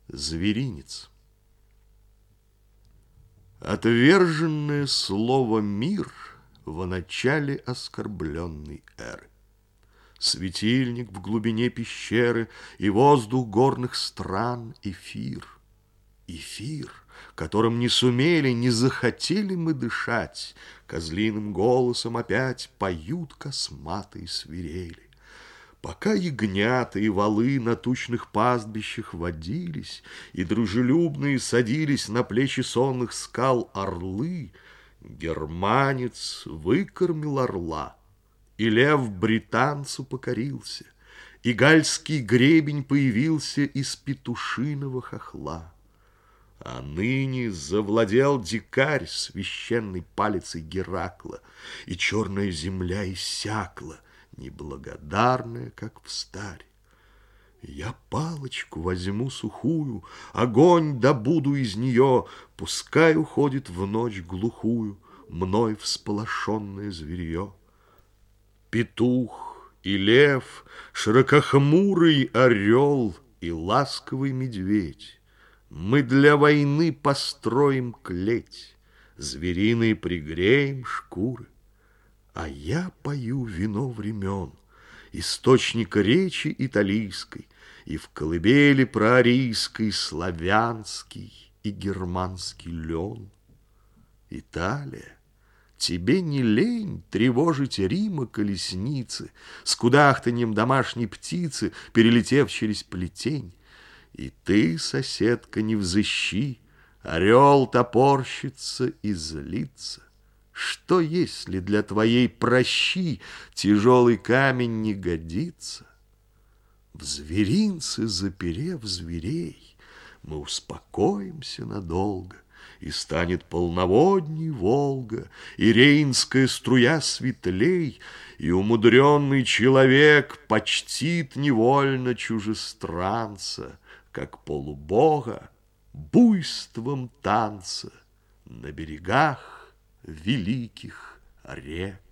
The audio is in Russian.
Зверинец. Отверженное слово «мир» в начале оскорбленной эры. Светильник в глубине пещеры и воздух горных стран — эфир. Эфир, которым не сумели, не захотели мы дышать, козлиным голосом опять поют косматые свирели. Пока ягнята и валы на тучных пастбищах водились, и дружелюбные садились на плечи сонных скал орлы, германец выкормил орла, и лев британцу покорился, и гальский гребень появился из петушиного хохла. А ныне завладел дикарь священной палицей Геракла, и черная земля иссякла, неблагодарная, как встарь. Я палочку возьму сухую, огонь добуду из нее, пускай уходит в ночь глухую мной всполошенное зверье. Петух и лев, широкохмурый орел и ласковый медведь, мы для войны построим клеть, звериные пригреем шкуры. А я пою вино времен, источник речи италийской, и в колыбели проарийской славянский и германский лен. Италия, тебе не лень тревожить Рима колесницы с кудахтаньем домашней птицы, перелетев через плетень. И ты, соседка, не взыщи, орел топорщится и злится. Что, если для твоей прощи тяжелый камень не годится? В зверинце, заперев зверей, мы успокоимся надолго, и станет полноводней Волга, и рейнская струя светлей, и умудренный человек почтит невольно чужестранца, как полубога, буйством танца на берегах великих рек.